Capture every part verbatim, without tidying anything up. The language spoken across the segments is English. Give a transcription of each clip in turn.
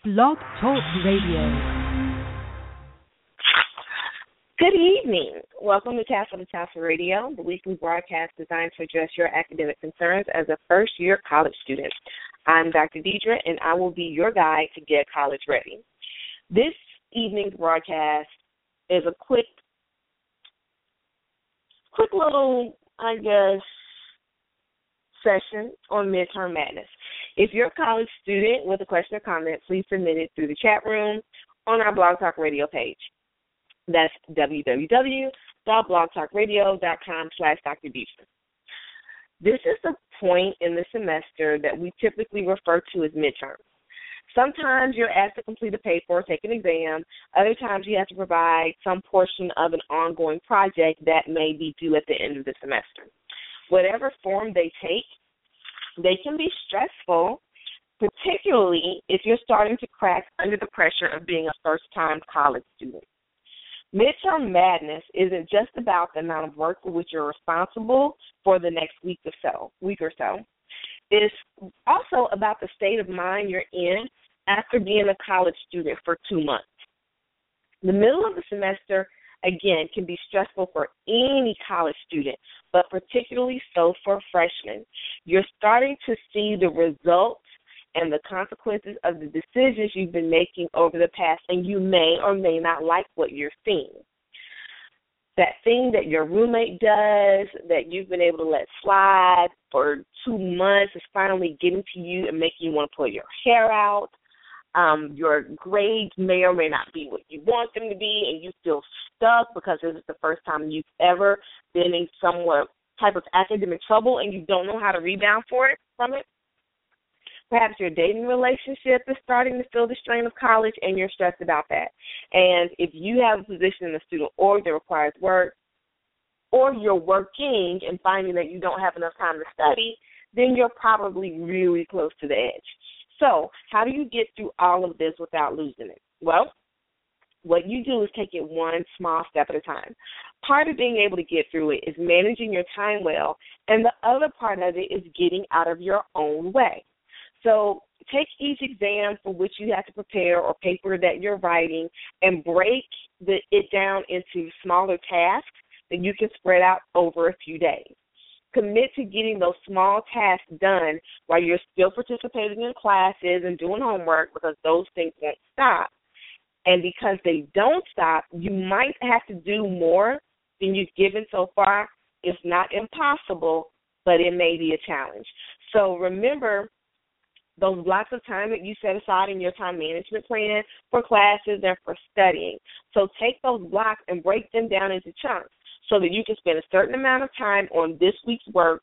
Blog Talk Radio. Good evening. Welcome to Tassel to Tassel Radio, the weekly broadcast designed to address your academic concerns as a first-year college student. I'm Doctor Deidre, and I will be your guide to get college ready. This evening's broadcast is a quick, quick little, I guess, session on midterm madness. If you're a college student with a question or comment, please submit it through the chat room on our Blog Talk Radio page. That's www.blogtalkradio.com slash Dr. Deidre. This is the point in the semester that we typically refer to as midterms. Sometimes you're asked to complete a paper or take an exam. Other times you have to provide some portion of an ongoing project that may be due at the end of the semester. Whatever form they take, they can be stressful, particularly if you're starting to crack under the pressure of being a first-time college student. Midterm madness isn't just about the amount of work for which you're responsible for the next week or so. Week or so. It's also about the state of mind you're in after being a college student for two months. The middle of the semester, again, can be stressful for any college student, but particularly so for freshmen. You're starting to see the results and the consequences of the decisions you've been making over the past, and you may or may not like what you're seeing. That thing that your roommate does that you've been able to let slide for two months is finally getting to you and making you want to pull your hair out. Um, your grades may or may not be what you want them to be, and you feel stuck because this is the first time you've ever been in some type of academic trouble and you don't know how to rebound for it from it. Perhaps your dating relationship is starting to feel the strain of college and you're stressed about that. And if you have a position in the student org that requires work, or you're working and finding that you don't have enough time to study, then you're probably really close to the edge. So how do you get through all of this without losing it? Well, what you do is take it one small step at a time. Part of being able to get through it is managing your time well, and the other part of it is getting out of your own way. So take each exam for which you have to prepare or paper that you're writing and break the, it down into smaller tasks that you can spread out over a few days. Commit to getting those small tasks done while you're still participating in classes and doing homework, because those things won't stop. And because they don't stop, you might have to do more than you've given so far. It's not impossible, but it may be a challenge. So remember those blocks of time that you set aside in your time management plan for classes and for studying. So take those blocks and break them down into chunks so that you can spend a certain amount of time on this week's work,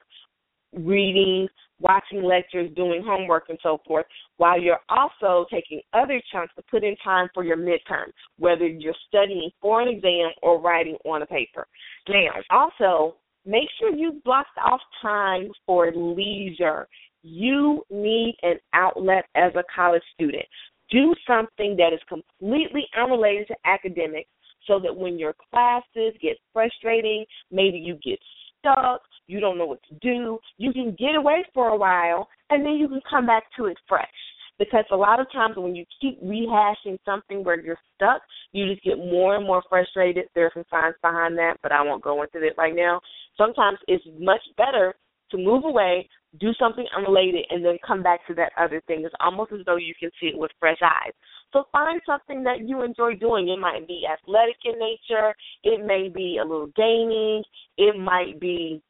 reading, watching lectures, doing homework, and so forth, while you're also taking other chunks to put in time for your midterm, whether you're studying for an exam or writing on a paper. Now, also, make sure you block off time for leisure. You need an outlet as a college student. Do something that is completely unrelated to academics so that when your classes get frustrating, maybe you get stuck, you don't know what to do, you can get away for a while, and then you can come back to it fresh. Because a lot of times when you keep rehashing something where you're stuck, you just get more and more frustrated. There are some science behind that, but I won't go into it right now. Sometimes it's much better to move away, do something unrelated, and then come back to that other thing. It's almost as though you can see it with fresh eyes. So find something that you enjoy doing. It might be athletic in nature. It may be a little gaming. It might be,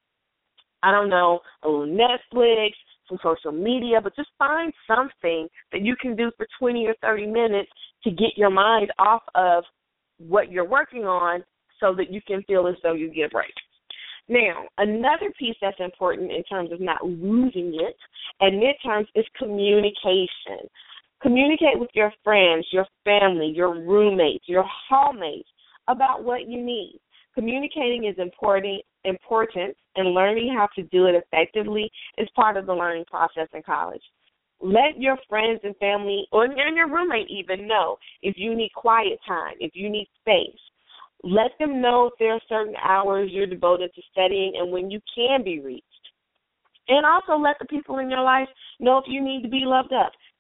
I don't know, a little Netflix, some social media, but just find something that you can do for twenty or thirty minutes to get your mind off of what you're working on so that you can feel as though you get a break. Now, another piece that's important in terms of not losing it at midterms is communication. Communicate with your friends, your family, your roommates, your hallmates about what you need. Communicating is important, important, and learning how to do it effectively is part of the learning process in college. Let your friends and family, or and your roommate even, know if you need quiet time, if you need space. Let them know if there are certain hours you're devoted to studying and when you can be reached. And also let the people in your life know if you need to be loved up.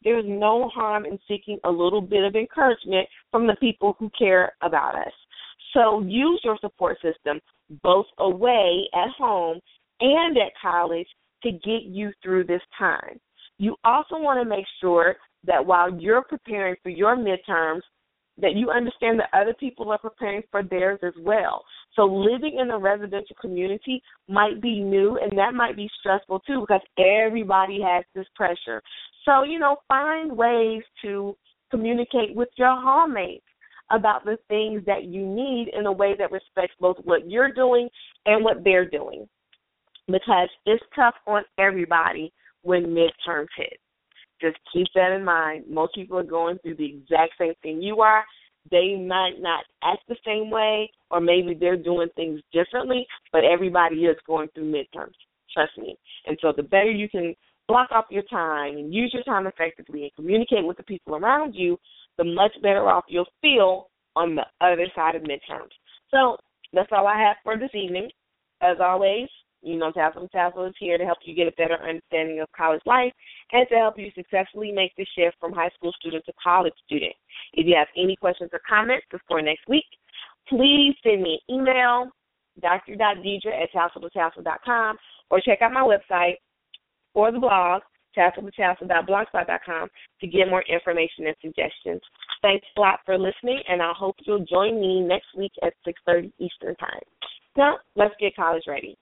there's no harm in seeking a little bit of encouragement from the people who care about us. So use your support system both away at home and at college to get you through this time. You also want to make sure that while you're preparing for your midterms, that you understand that other people are preparing for theirs as well. So living in a residential community might be new, and that might be stressful too because everybody has this pressure. So, you know, find ways to communicate with your homemates about the things that you need in a way that respects both what you're doing and what they're doing, because it's tough on everybody when midterms hit. Just keep that in mind. Most people are going through the exact same thing you are. They might not act the same way, or maybe they're doing things differently, but everybody is going through midterms. Trust me. And so the better you can block off your time and use your time effectively and communicate with the people around you, the much better off you'll feel on the other side of midterms. So that's all I have for this evening. As always, you know, Tassel and Tassel is here to help you get a better understanding of college life and to help you successfully make the shift from high school student to college student. If you have any questions or comments before next week, please send me an email, d r dot deidre at tassel to tassel dot com, or check out my website or the blog, tassel to tassel dot blogspot dot com, to get more information and suggestions. Thanks a lot for listening, and I hope you'll join me next week at six thirty Eastern Time. Now, let's get college ready.